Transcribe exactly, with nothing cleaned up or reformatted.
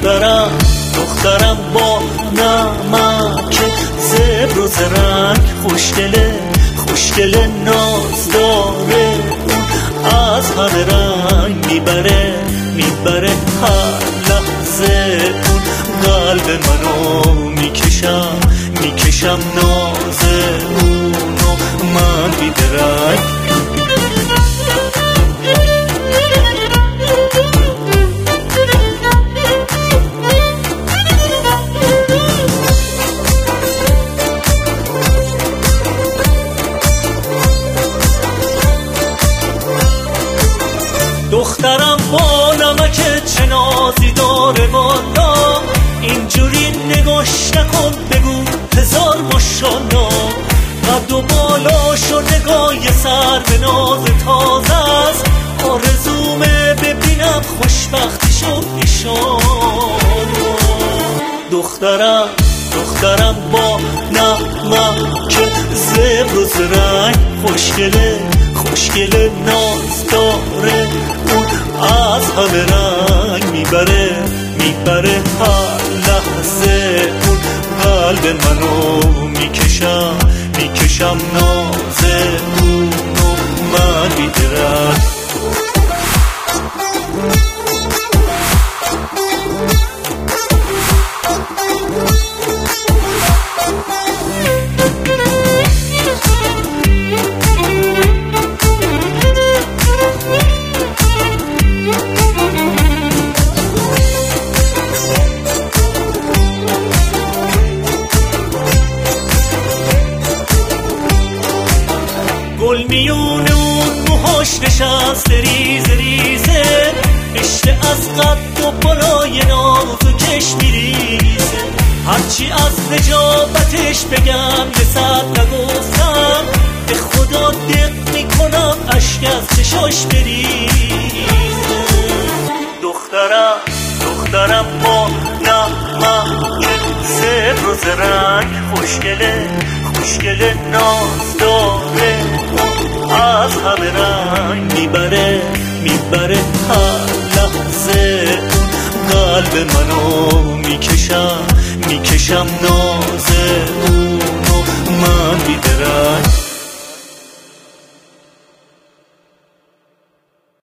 دخترم دخترم با نمک زبر و زرنگ، خوشگله خوشگله ناز داره، اون از همه رنگ میبره میبره هر لحظه، اون قلب منو میکشم میکشم ناز اونو من بیدرنگ. دخترم با نمک چه نازی داره والا، اینجوری نگاش نکن بگو هزار ماشالله، قد و بالاش و نگاه سر به ناز تازه است، آرزومه ببینم خوشبختیشو ایشالله. دخترم دخترم با نمک زبر و زرنگ، خوشگله خوشگله ناز داره، اون از همه رنگ میبره میبره هر لحظه، اون قلب منو میکشم میکشم ناز اونو من بیدرنگ. گل میونه اون موهاش نشست ریز ریزه، رشته از قد و بالای ناز و کش میریزه، هرچی از نجابتش بگم یه صد نگفتم، به خدا دق میکنم اشک از چشاش بریزه. دخترم دخترم با نمک زبر و زرنگ، خوشگله خوشگله ناز داره، از همه رنگ میبره میبره هر لحظه، قلب منو میکشم میکشم ناز اون